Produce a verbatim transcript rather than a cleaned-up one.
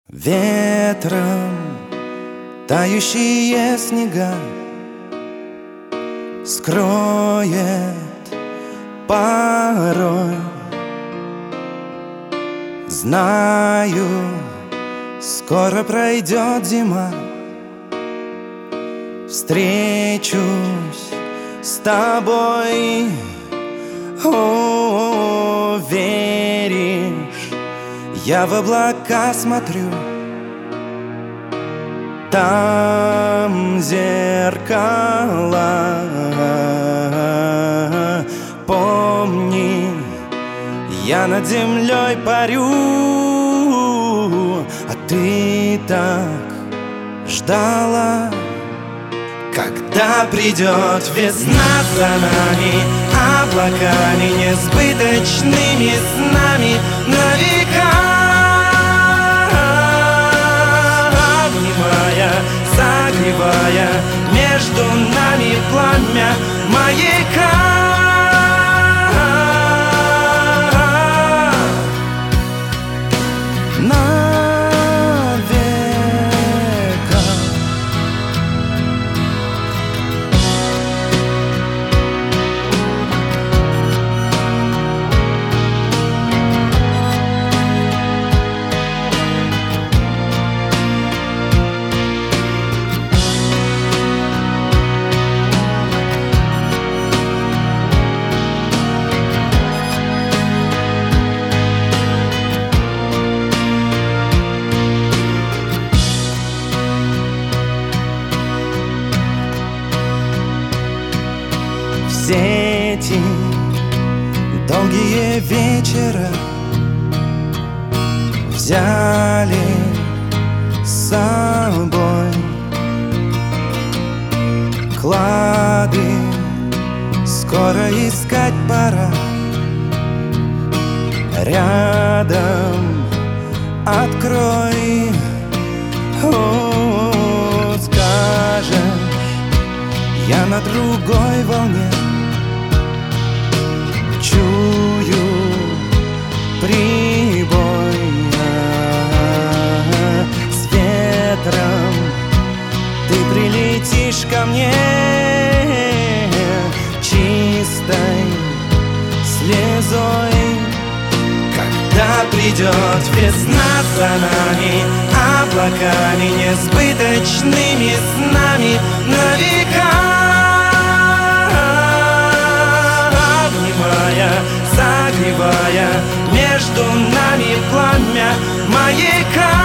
Ветром тающие снега скроет порой. Знаю, скоро пройдет зима. Встречусь с тобой. О, веришь, я в облака смотрю. Там зеркала. Помни, я над землей парю, а ты так ждала. Когда придет весна за нами, облаками несбыточными снами на века, обнимая, согревая между нами пламя маяка. Все эти долгие вечера взяли с собой клады, скоро искать пора. Рядом открой, о, скажешь, я на другой волне. Чую прибой, с ветром ты прилетишь ко мне чистой слезой. Когда придет весна за нами, облаками несбыточными снами на века, согревая между нами пламя маяка.